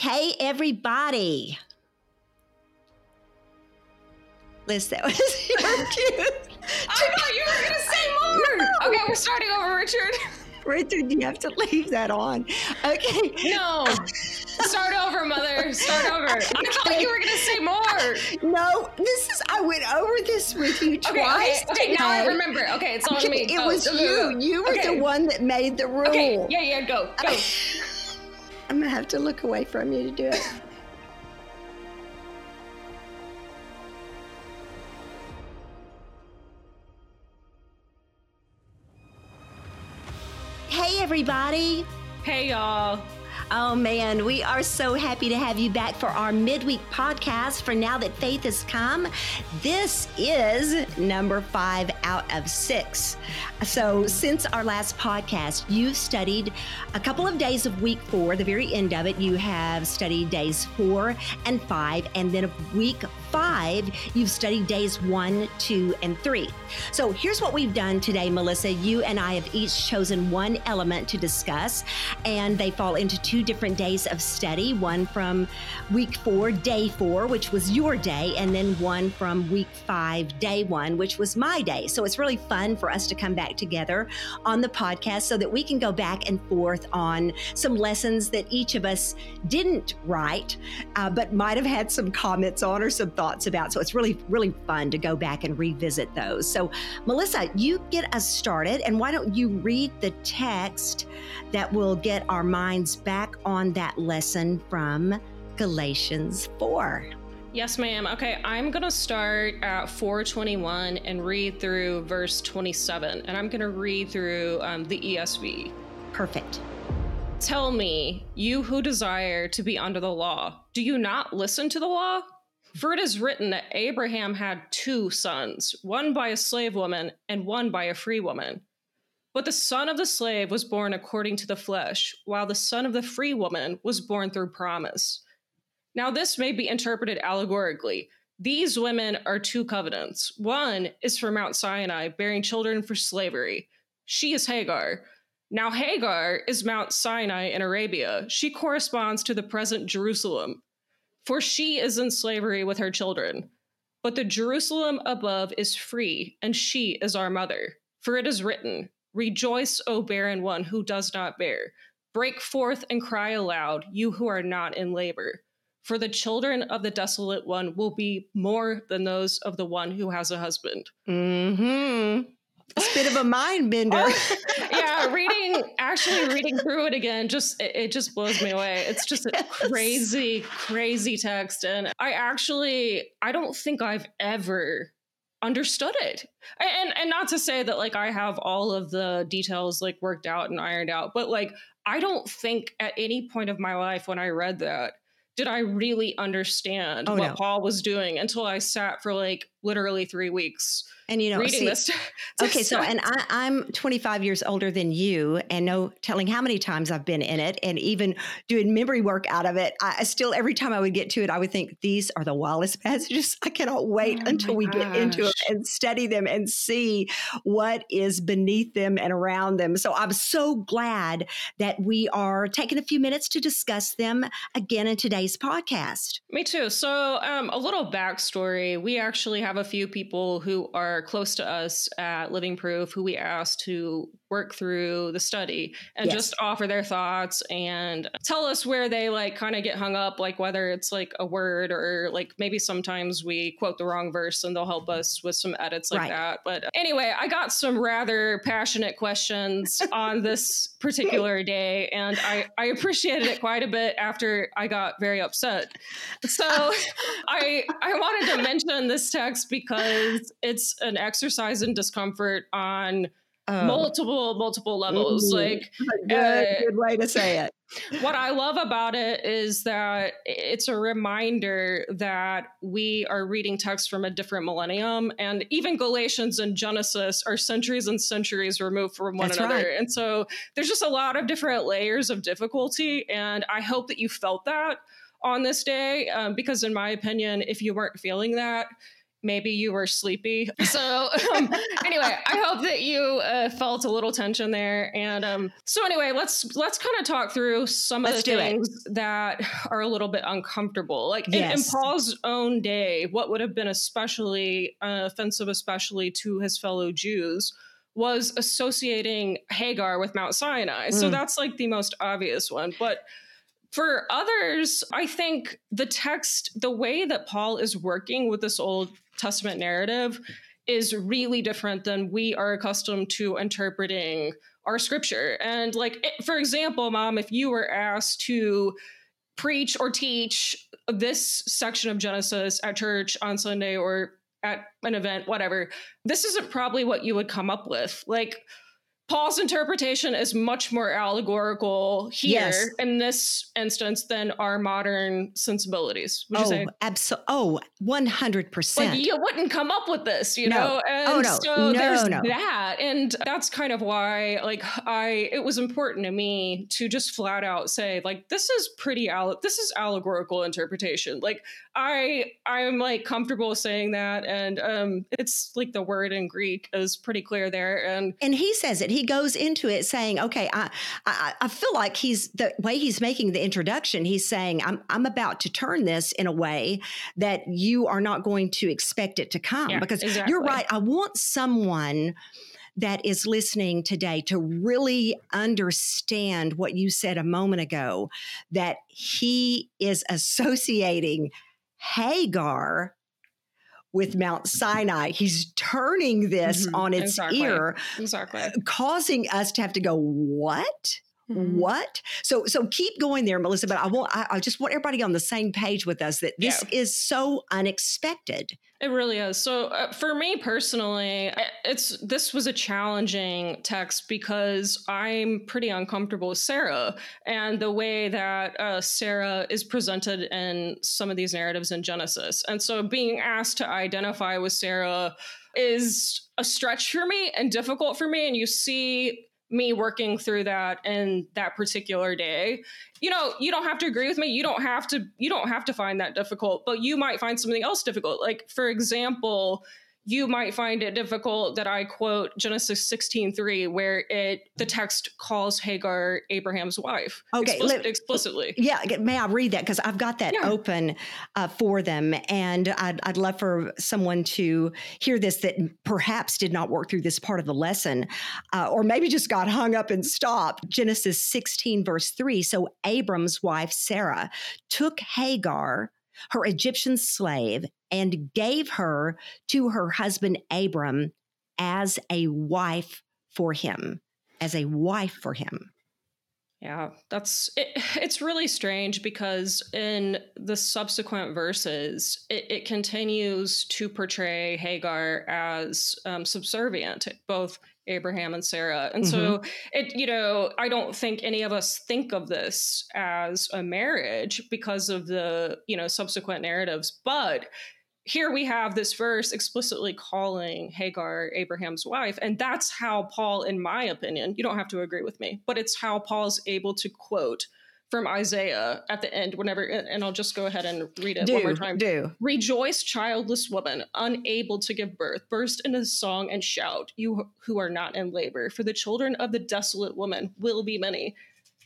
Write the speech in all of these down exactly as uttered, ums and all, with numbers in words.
Hey, everybody. Liz, that was your cue. I thought you were going to say more. No. Okay, we're starting over, Richard. Richard, you have to leave that on. Okay. No. Start over, Mother. Start over. I thought you were going to say more. No, this is, I went over this with you okay, twice. Okay, okay, now I remember. Okay, it's on okay, me. It oh, was go, you. go, go. You were okay. the one that made the rule. Okay, yeah, yeah, go, go. I'm going to have to look away from you to do it. Hey, everybody. Hey, y'all. Oh, man, we are so happy to have you back for our midweek podcast for Now That Faith Has Come. This is number five out of six. So since our last podcast, you've studied a couple of days of week four, the very end of it. You have studied days four and five, and then of week five, you've studied days one, two, and three. So here's what we've done today, Melissa. You and I have each chosen one element to discuss, and they fall into two different days of study, one from week four, day four, which was your day, and then one from week five, day one, which was my day. So it's really fun for us to come back together on the podcast so that we can go back and forth on some lessons that each of us didn't write, uh, but might have had some comments on or some thoughts about. So it's really, really fun to go back and revisit those. So Melissa, you get us started, and why don't you read the text that will get our minds back on that lesson from Galatians four. Yes, ma'am. Okay, I'm going to start at four twenty-one and read through verse twenty-seven, and I'm going to read through um, the E S V. Perfect. Tell me, you who desire to be under the law, do you not listen to the law? For it is written that Abraham had two sons, one by a slave woman and one by a free woman. But the son of the slave was born according to the flesh, while the son of the free woman was born through promise. Now this may be interpreted allegorically. These women are two covenants. One is from Mount Sinai, bearing children for slavery. She is Hagar. Now Hagar is Mount Sinai in Arabia. She corresponds to the present Jerusalem, for she is in slavery with her children. But the Jerusalem above is free, and she is our mother. For it is written, rejoice, O barren one who does not bear. Break forth and cry aloud, you who are not in labor. For the children of the desolate one will be more than those of the one who has a husband. Mm-hmm. It's a bit of a mind bender. Oh, yeah, reading, actually reading through it again, just it, it just blows me away. It's just a yes. crazy, crazy text. And I actually, I don't think I've ever understood it. And and not to say that like I have all of the details like worked out and ironed out, but like I don't think at any point of my life when I read that did I really understand oh, what no. Paul was doing until I sat for like literally three weeks. And you know, reading see, this. okay, so and I, I'm twenty-five years older than you, and no telling how many times I've been in it, and even doing memory work out of it. I, I still, every time I would get to it, I would think these are the wildest passages. I cannot wait oh until we gosh. get into it and study them and see what is beneath them and around them. So I'm so glad that we are taking a few minutes to discuss them again in today's podcast. Me too. So um, a little backstory. We actually have a few people who are close to us at Living Proof who we asked to work through the study and yes. just offer their thoughts and tell us where they like kind of get hung up, like whether it's like a word or like maybe sometimes we quote the wrong verse and they'll help us with some edits like right. that. But anyway, I got some rather passionate questions on this particular day, and I, I appreciated it quite a bit after I got very upset. So I I wanted to mention this text because it's an exercise in discomfort on oh. multiple, multiple levels. Mm-hmm. Like good, uh, good way to say it. What I love about it is that it's a reminder that we are reading texts from a different millennium, and even Galatians and Genesis are centuries and centuries removed from one That's another. Right. And so there's just a lot of different layers of difficulty. And I hope that you felt that on this day, um, because in my opinion, if you weren't feeling that, maybe you were sleepy. So um, anyway, I hope that you uh, felt a little tension there. And um, so anyway, let's let's kind of talk through some let's of the things it. that are a little bit uncomfortable. Like yes. in, in Paul's own day, what would have been especially uh, offensive, especially to his fellow Jews, was associating Hagar with Mount Sinai. Mm. So that's like the most obvious one. But for others, I think the text, the way that Paul is working with this Old Testament narrative is really different than we are accustomed to interpreting our scripture. And like, it, for example, Mom, if you were asked to preach or teach this section of Genesis at church on Sunday or at an event, whatever, this isn't probably what you would come up with. Like, Paul's interpretation is much more allegorical here yes. in this instance than our modern sensibilities. Would oh, you say? Absolutely. Oh, one hundred percent. Like you wouldn't come up with this, you no. know? And oh, no. so no, there's no. that. And that's kind of why, like, I, it was important to me to just flat out say, like, this is pretty, alle- this is allegorical interpretation. Like, I, I'm like comfortable saying that. And um, it's like the word in Greek is pretty clear there. And, and he says it. He goes into it saying, okay, I, I I feel like he's the way he's making the introduction. He's saying, I'm I'm about to turn this in a way that you are not going to expect it to come. Yeah, because exactly. You're right. I want someone that is listening today to really understand what you said a moment ago, that he is associating Hagar with Mount Sinai. He's turning this mm-hmm. on its exactly. ear, exactly. causing us to have to go, what? Mm-hmm. What? So, so keep going there, Melissa. But I want, I, I just want everybody on the same page with us that this yeah. is so unexpected. It really is. So, uh, for me personally, it's this was a challenging text because I'm pretty uncomfortable with Sarah and the way that uh, Sarah is presented in some of these narratives in Genesis. And so, being asked to identify with Sarah is a stretch for me and difficult for me. And you see me working through that in that particular day. You know, you don't have to agree with me. You don't have to, you don't have to find that difficult, but you might find something else difficult. Like, for example, you might find it difficult that I quote Genesis sixteen three, where it the text calls Hagar Abraham's wife. Okay, explicit, let, explicitly. Yeah, may I read that? Because I've got that yeah. open uh, for them. And I'd, I'd love for someone to hear this that perhaps did not work through this part of the lesson, uh, or maybe just got hung up and stopped. Genesis sixteen, verse three. So Abram's wife, Sarah, took Hagar, her Egyptian slave, and gave her to her husband Abram as a wife for him, as a wife for him. Yeah, that's it, it's really strange because in the subsequent verses, it, it continues to portray Hagar as um, subservient, both Abraham and Sarah. And mm-hmm. so it, you know, I don't think any of us think of this as a marriage because of the, you know, subsequent narratives. But here we have this verse explicitly calling Hagar Abraham's wife. And that's how Paul, in my opinion, you don't have to agree with me, but it's how Paul's able to quote from Isaiah at the end, whenever, and I'll just go ahead and read it do, one more time. Do. Rejoice, childless woman, unable to give birth, burst into song and shout, you who are not in labor, for the children of the desolate woman will be many,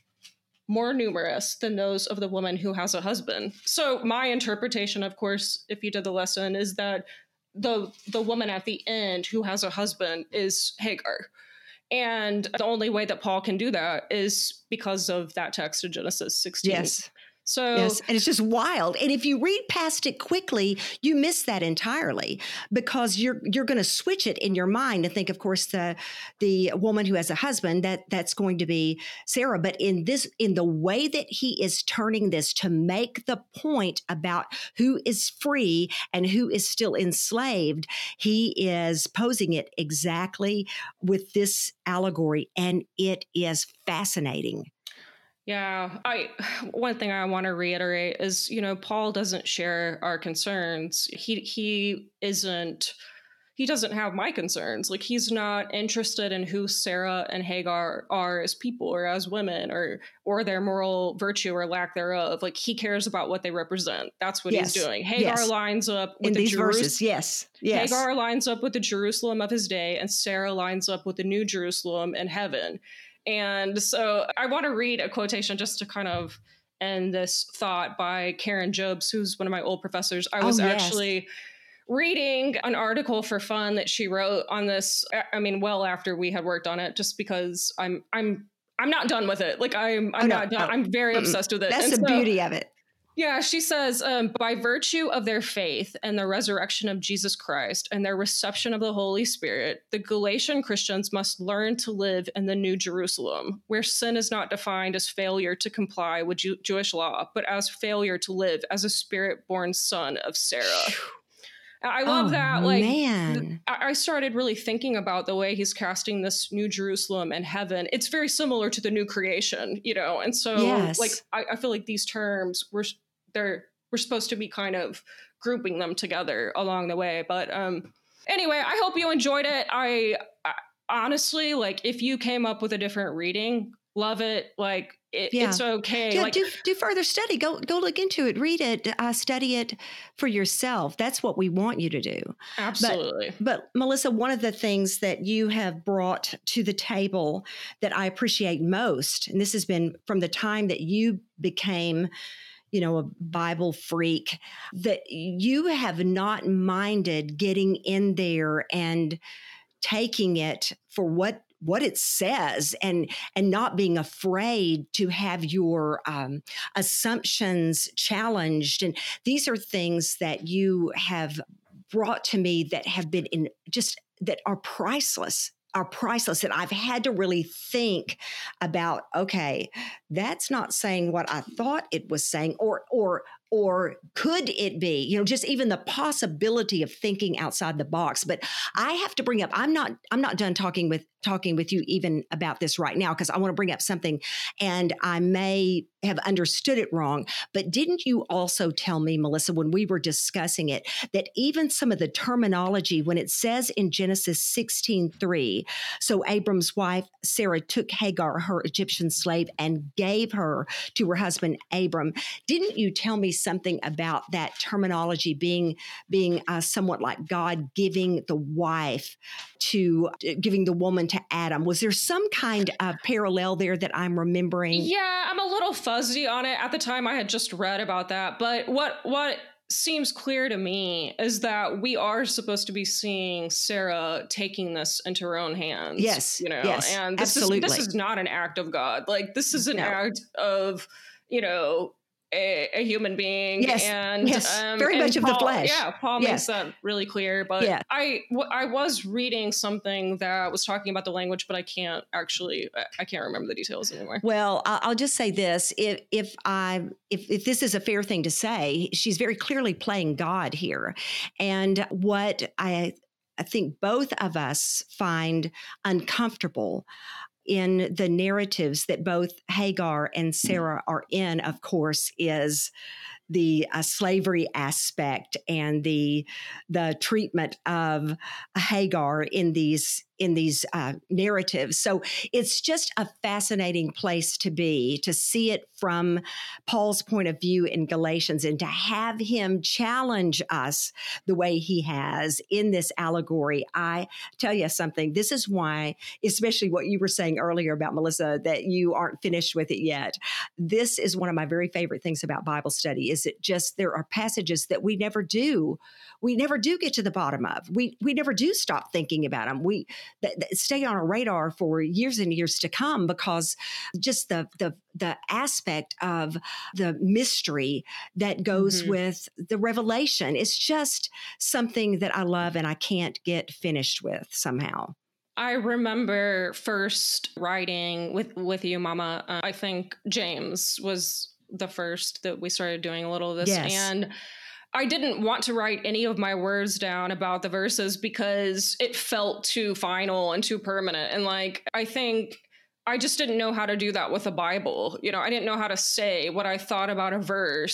more numerous than those of the woman who has a husband. So my interpretation, of course, if you did the lesson, is that the the woman at the end who has a husband is Hagar. And the only way that Paul can do that is because of that text in Genesis sixteen. Yes. So yes, and it's just wild. And if you read past it quickly, you miss that entirely because you're you're going to switch it in your mind and think, of course, the the woman who has a husband, that that's going to be Sarah. But in this, in the way that he is turning this to make the point about who is free and who is still enslaved, he is posing it exactly with this allegory, and it is fascinating. Yeah, I one thing I want to reiterate is, you know, Paul doesn't share our concerns. He he isn't he doesn't have my concerns. Like, he's not interested in who Sarah and Hagar are as people or as women or or their moral virtue or lack thereof. Like, he cares about what they represent. That's what yes. he's doing. Hagar yes. lines up with in the these Jerus- verses. Yes. Yes. Hagar lines up with the Jerusalem of his day, and Sarah lines up with the new Jerusalem in heaven. And so I want to read a quotation just to kind of end this thought by Karen Jobes, who's one of my old professors. I was oh, yes. actually reading an article for fun that she wrote on this. I mean, well after we had worked on it, just because I'm I'm I'm not done with it. Like I'm I'm oh, not no, done. no. I'm very Mm-mm. obsessed with it. That's and the so, beauty of it. Yeah, she says, um, by virtue of their faith and the resurrection of Jesus Christ and their reception of the Holy Spirit, the Galatian Christians must learn to live in the New Jerusalem, where sin is not defined as failure to comply with Jew- Jewish law, but as failure to live as a spirit-born son of Sarah. I love oh, that. Like, man. I started really thinking about the way he's casting this New Jerusalem and heaven. It's very similar to the new creation, you know? And so, yes. like, I, I feel like these terms were they're we're supposed to be kind of grouping them together along the way. But um, anyway, I hope you enjoyed it. I, I honestly, like, if you came up with a different reading, love it. Like, it, yeah. it's okay. Yeah, like, do do further study. Go go look into it. Read it. Uh, study it for yourself. That's what we want you to do. Absolutely. But, but Melissa, one of the things that you have brought to the table that I appreciate most, and this has been from the time that you became, you know, a Bible freak, that you have not minded getting in there and taking it for what what it says, and and not being afraid to have your um, assumptions challenged. And these are things that you have brought to me that have been in just that are priceless. are priceless, that I've had to really think about, okay, that's not saying what I thought it was saying, or or or could it be, you know, just even the possibility of thinking outside the box. But I have to bring up, I'm not I'm not done talking with talking with you even about this right now, because I want to bring up something, and I may have understood it wrong. But didn't you also tell me, Melissa, when we were discussing it, that even some of the terminology, when it says in Genesis sixteen three, so Abram's wife, Sarah, took Hagar, her Egyptian slave, and gave her to her husband, Abram. Didn't you tell me something about that terminology being, being uh, somewhat like God giving the wife to, uh, giving the woman to Adam? Was there some kind of parallel there that I'm remembering? Yeah, I'm a little fuzzy on it. At the time, I had just read about that. But what what seems clear to me is that we are supposed to be seeing Sarah taking this into her own hands. Yes, you know, yes, and this absolutely. is this is not an act of God. Like, this is an no. act of, you know, A, a human being. Yes, and yes, um, very and much Paul, of the flesh. Yeah, Paul yes. makes that really clear. But yeah. I, w- I was reading something that was talking about the language, but I can't actually, I can't remember the details anymore. Well, I'll just say this: if if I if if this is a fair thing to say, she's very clearly playing God here, and what I I think both of us find uncomfortable in the narratives that both Hagar and Sarah are in, of course, is the uh, slavery aspect and the the treatment of Hagar in these in these uh, narratives. So it's just a fascinating place to be, to see it from Paul's point of view in Galatians, and to have him challenge us the way he has in this allegory. I tell you something, this is why, especially what you were saying earlier about, Melissa, that you aren't finished with it yet. This is one of my very favorite things about Bible study, is it just, there are passages that we never do. We never do get to the bottom of. We we never do stop thinking about them. We that, that stay on our radar for years and years to come, because just the the the aspect of the mystery that goes mm-hmm. with the revelation. It's just something that I love and I can't get finished with somehow. I remember first writing with, with you, Mama. Uh, I think James was the first that we started doing a little of this. Yes. And I didn't want to write any of my words down about the verses because it felt too final and too permanent. And like, I think I just didn't know how to do that with the Bible. You know, I didn't know how to say what I thought about a verse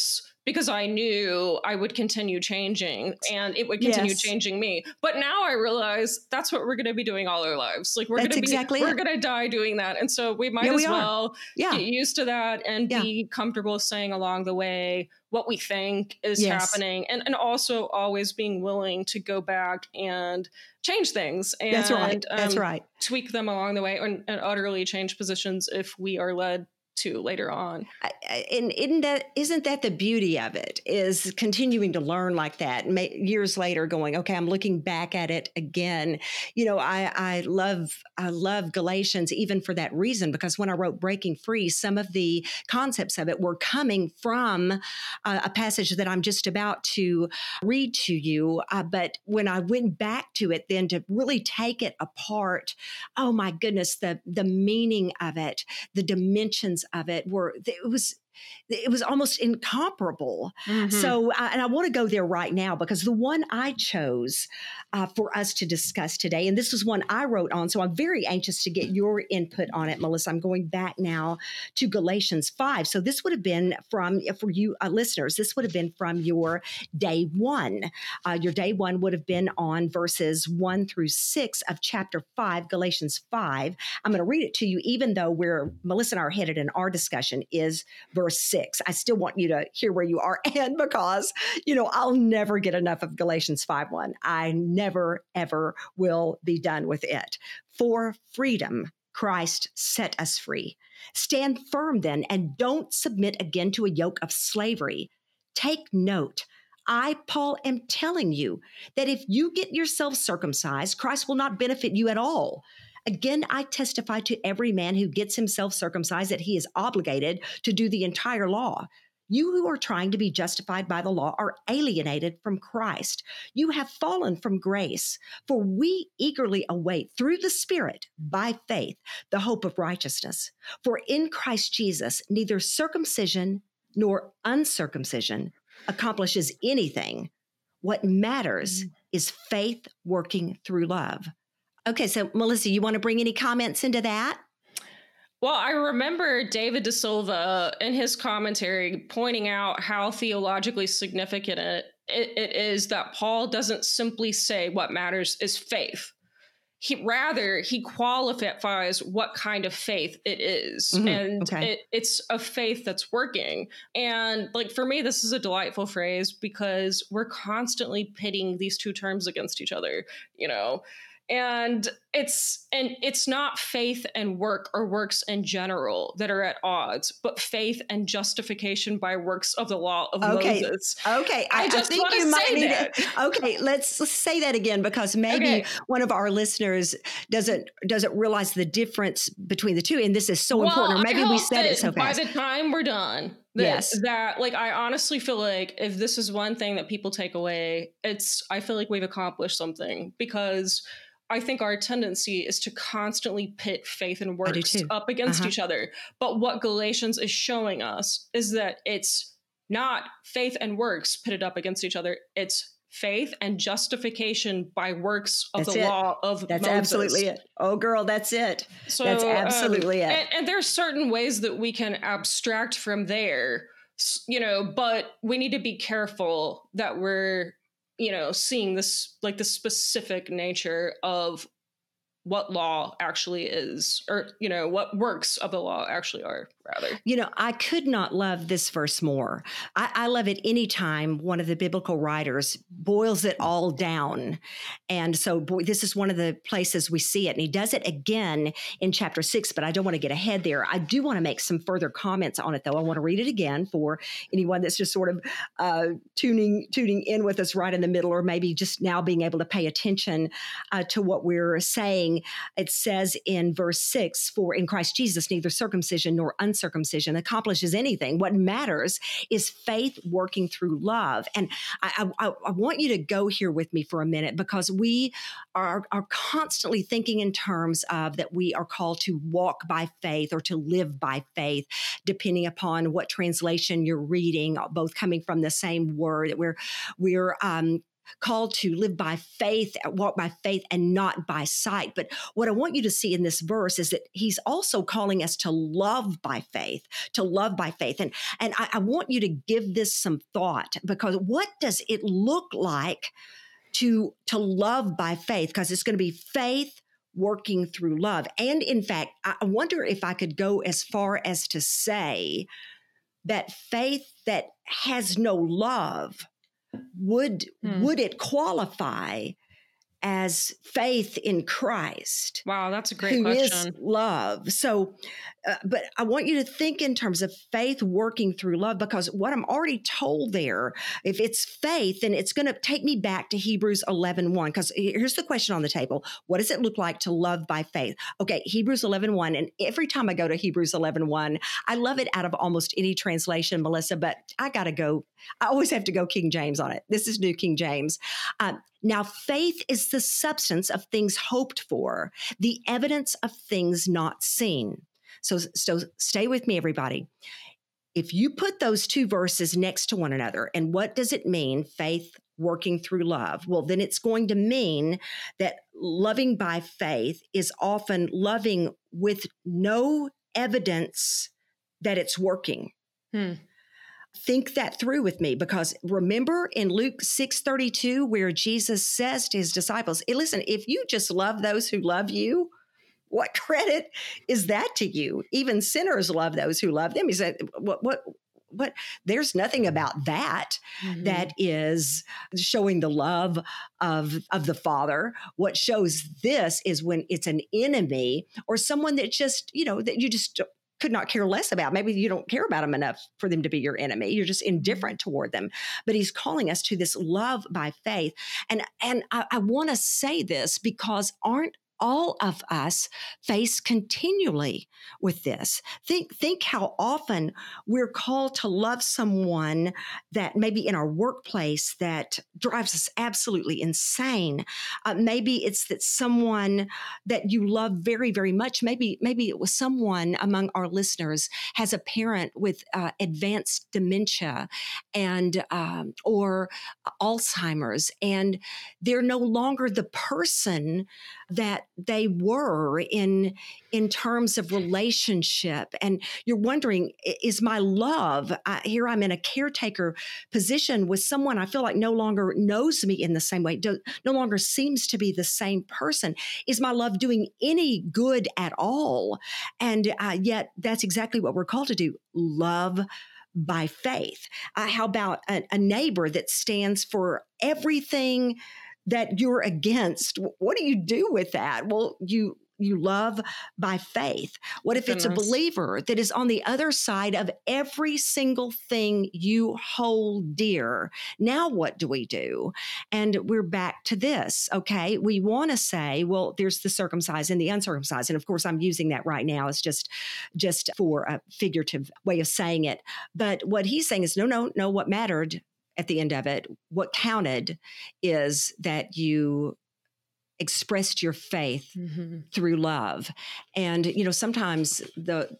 because I knew I would continue changing and it would continue Yes. changing me. But now I realize that's what we're going to be doing all our lives. Like we're going That's to be, exactly we're it. going to die doing that. And so we might Yeah, as we are. well Yeah. get used to that and Yeah. be comfortable saying along the way what we think is Yes. happening. And, and also always being willing to go back and change things and That's right. That's um, right. tweak them along the way and, and utterly change positions if we are led to later on. I- I- And isn't that isn't that the beauty of it? Is continuing to learn like that, ma- years later, going, okay, I'm looking back at it again. You know, I I love I love Galatians even for that reason, because when I wrote Breaking Free, some of the concepts of it were coming from uh, a passage that I'm just about to read to you. Uh, but when I went back to it, then to really take it apart, oh my goodness, the the meaning of it, the dimensions of it were, it was, it was almost incomparable. Mhm. So, uh, and I want to go there right now because the one I chose uh, for us to discuss today, and this was one I wrote on, so I'm very anxious to get your input on it, Melissa. I'm going back now to Galatians five. So this would have been from, for you uh, listeners, this would have been from your day one. Uh, your day one would have been on verses one through six of chapter five, Galatians five. I'm going to read it to you, even though where Melissa and I are headed in our discussion is verse six. I still want you to hear where you are, and because, you know, I'll never get enough of Galatians five one. I never, ever will be done with it. For freedom, Christ set us free. Stand firm then, and don't submit again to a yoke of slavery. Take note. I, Paul, am telling you that if you get yourself circumcised, Christ will not benefit you at all. Again, I testify to every man who gets himself circumcised that he is obligated to do the entire law. You who are trying to be justified by the law are alienated from Christ. You have fallen from grace, for we eagerly await through the Spirit, by faith, the hope of righteousness. For in Christ Jesus, neither circumcision nor uncircumcision accomplishes anything. What matters is faith working through love. Okay, so Melissa, you want to bring any comments into that? Well, I remember David De Silva in his commentary pointing out how theologically significant it, it, it is that Paul doesn't simply say what matters is faith. He rather he qualifies what kind of faith it is. Mm-hmm. And Okay. it, it's a faith that's working. And like for me, this is a delightful phrase because we're constantly pitting these two terms against each other, you know. And it's and it's not faith and work or works in general that are at odds, but faith and justification by works of the law of Okay. Moses. Okay, I, I just I think wanna you might say need that. to. Okay, let's, let's say that again because maybe Okay. one of our listeners doesn't doesn't realize the difference between the two, and this is so Well, important. Or maybe I we hope said it that so fast. by the time we're done, that, Yes. that like I honestly feel like if this is one thing that people take away, it's I feel like we've accomplished something because I think our tendency is to constantly pit faith and I do works too. up against Uh-huh. each other. But what Galatians is showing us is that it's not faith and works pitted up against each other. It's faith and justification by works of That's the it. law of That's Moses. absolutely it. Oh, girl, that's it. So That's um, absolutely it. And, and there's certain ways that we can abstract from there, s- you know, but we need to be careful that we're, you know, seeing this like the specific nature of what law actually is, or, you know, what works of the law actually are, rather. You know, I could not love this verse more. I, I love it anytime one of the biblical writers boils it all down. And so, boy, this is one of the places we see it. And he does it again in chapter six, but I don't want to get ahead there. I do want to make some further comments on it, though. I want to read it again for anyone that's just sort of uh, tuning, tuning in with us right in the middle, or maybe just now being able to pay attention uh, to what we're saying. It says in verse six, for in Christ Jesus, neither circumcision nor uncircumcision accomplishes anything. What matters is faith working through love. And I, I, I want you to go here with me for a minute, because we are, are constantly thinking in terms of that we are called to walk by faith or to live by faith, depending upon what translation you're reading, both coming from the same word. That we're, we're, um, called to live by faith, walk by faith and not by sight. But what I want you to see in this verse is that he's also calling us to love by faith, to love by faith. And, and I, I want you to give this some thought, because what does it look like to, to love by faith? Because it's going to be faith working through love. And in fact, I wonder if I could go as far as to say that faith that has no love, would hmm. would it qualify as faith in Christ? Wow, that's a great who question. Is love. So, uh, but I want you to think in terms of faith working through love, because what I'm already told there, if it's faith, then it's going to take me back to Hebrews eleven one, because here's the question on the table. What does it look like to love by faith? Okay, Hebrews eleven one, and every time I go to Hebrews eleven one, I love it out of almost any translation, Melissa, but I got to go. I always have to go King James on it. This is New King James. Uh, Now, faith is the substance of things hoped for, the evidence of things not seen. So, so stay with me, everybody. If you put those two verses next to one another, and what does it mean, faith working through love? Well, then it's going to mean that loving by faith is often loving with no evidence that it's working. Hmm. Think that through with me, because remember in Luke six thirty-two, where Jesus says to his disciples, hey, listen, if you just love those who love you, what credit is that to you? Even sinners love those who love them. He said, what, what, what, there's nothing about that mm-hmm. that is showing the love of, of the Father. What shows this is when it's an enemy or someone that just, you know, that you just could not care less about. Maybe you don't care about them enough for them to be your enemy. You're just indifferent toward them. But he's calling us to this love by faith. And, and I, I want to say this because aren't all of us face continually with this. Think, think how often we're called to love someone that maybe in our workplace that drives us absolutely insane. Uh, maybe it's that someone that you love very, very much. Maybe, maybe it was someone among our listeners has a parent with uh, advanced dementia and um, or Alzheimer's, and they're no longer the person that they were in, in terms of relationship. And you're wondering, is my love, uh, here I'm in a caretaker position with someone I feel like no longer knows me in the same way, do, no longer seems to be the same person. Is my love doing any good at all? And uh, yet that's exactly what we're called to do, love by faith. Uh, how about a, a neighbor that stands for everything that you're against? What do you do with that? Well, you you love by faith. What if it's a believer that is on the other side of every single thing you hold dear? Now what do we do? And we're back to this, okay? We want to say, well, there's the circumcised and the uncircumcised. And of course, I'm using that right now as just, just for a figurative way of saying it. But what he's saying is, no, no, no, what mattered at the end of it, what counted is that you expressed your faith mm-hmm. through love. And, you know, sometimes the,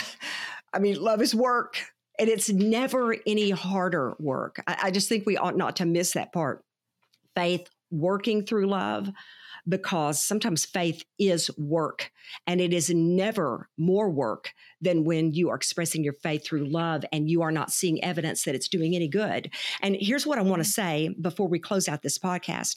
I mean, love is work, and it's never any harder work. I, I just think we ought not to miss that part. Faith working through love, because sometimes faith is work, and it is never more work than when you are expressing your faith through love and you are not seeing evidence that it's doing any good. And here's what I want to say before we close out this podcast.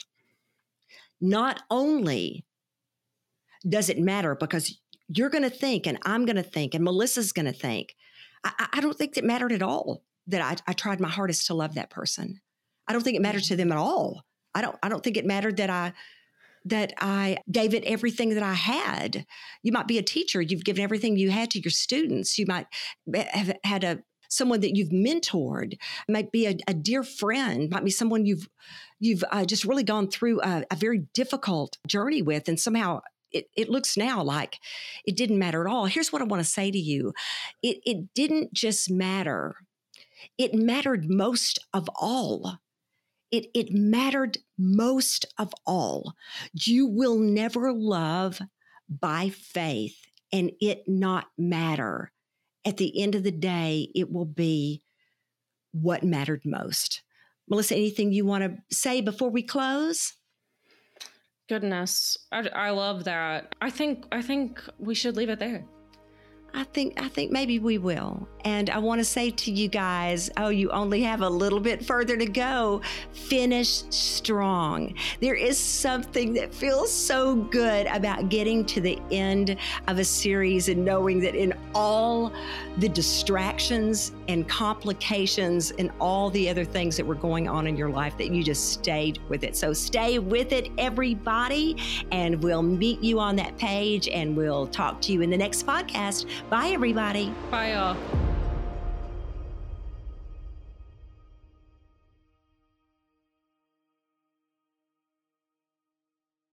Not only does it matter because you're going to think, and I'm going to think, and Melissa's going to think, I, I don't think it mattered at all that I, I tried my hardest to love that person. I don't think it mattered to them at all. I don't, I don't think it mattered that I that I gave it everything that I had. You might be a teacher. You've given everything you had to your students. You might have had a someone that you've mentored, might be a, a dear friend, might be someone you've you've uh, just really gone through a, a very difficult journey with, and somehow it, it looks now like it didn't matter at all. Here's what I want to say to you. It, it didn't just matter. It mattered most of all. It, it mattered most of all. You will never love by faith and it not matter. At the end of the day, it will be what mattered most. Melissa, anything you want to say before we close? Goodness, I, I love that. I think I think we should leave it there. I think I think maybe we will. And I want to say to you guys, oh, you only have a little bit further to go. Finish strong. There is something that feels so good about getting to the end of a series and knowing that in all the distractions and complications and all the other things that were going on in your life, that you just stayed with it. So stay with it, everybody, and we'll meet you on that page and we'll talk to you in the next podcast. Bye, everybody. Bye, y'all.